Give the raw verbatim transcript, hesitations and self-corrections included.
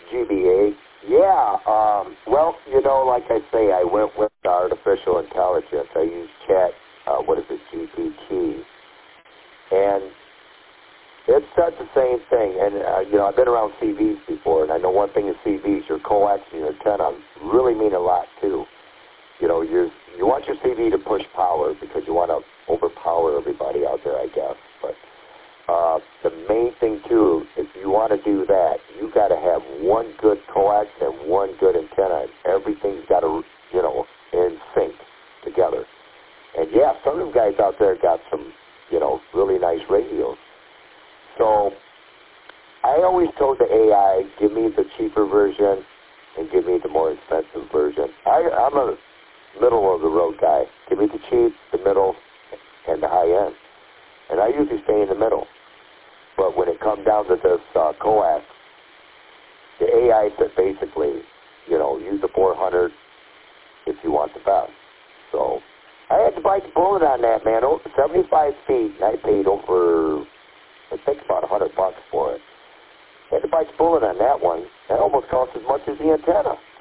G B A. Yeah, um, well, you know, like I say, I went with artificial intelligence. I used chat, uh, what is it, G P T. And it said the same thing. And, uh, you know, I've been around C Vs before, and I know one thing is C Vs, your coax and your antenna really mean a lot, too. You know, you you want your C V to push power because you want to overpower everybody out there, I guess. But uh, the main thing, too, if you want to do that, you got to have one good coax and one good antenna. Everything's got to, you know, in sync together. And, yeah, some of them guys out there got some, you know, really nice radios. So I always told the A I, give me the cheaper version and give me the more expensive version. I, I'm a middle-of-the-road guy. Give me the cheap, the middle, and the high-end. And I usually stay in the middle. But when it comes down to this uh, coax, the A I said basically, you know, use the four hundred if you want the best. So I had to bite the bullet on that, man. Over seventy-five feet, and I paid over, I think, about one hundred bucks for it. I had to bite the bullet on that one. That almost cost as much as the antenna.